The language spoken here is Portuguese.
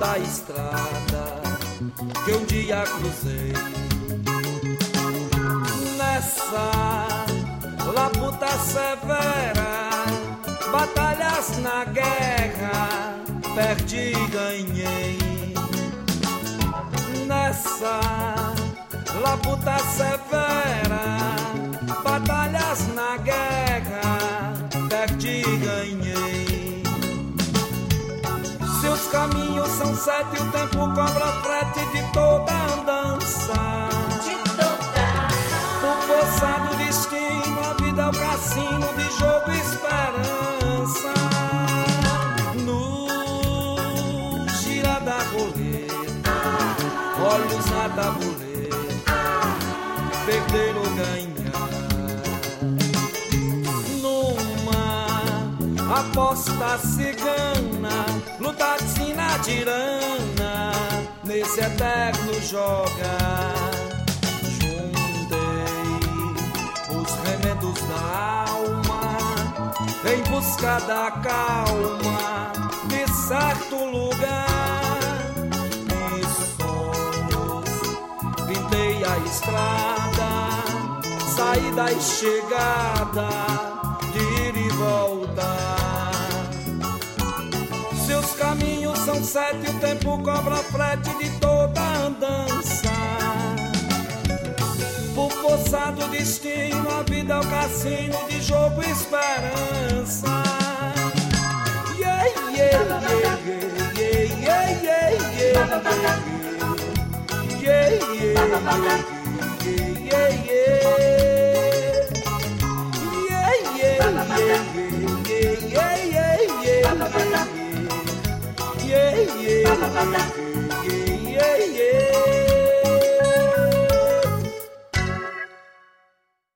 da estrada que um dia cruzei. Nessa labuta severa, batalhas na guerra, perdi e ganhei. Nessa labuta severa, batalhas na guerra, perdi e ganhei. Seus caminhos são 7 e o tempo cobra frete de toda andança. O forçado destino, a vida é o cassino de jogo e esperança. No girar da roleta, olhos na tabuleta, perder ou ganhar. Numa aposta cigana, luta de sina tirana, nesse eterno jogar. Remendos da alma, em busca da calma de certo lugar. Em sonhos pintei a estrada, saída e chegada, de ir e voltar. Seus caminhos são 7 e o tempo cobra frete de toda andança. Por forçado destino, a vida é o cassino de jogo e esperança. Yeah, yeah, yeah, yeah, yeah, yeah, yeah, yeah, yeah, yeah, yeah, yeah, yeah, yeah.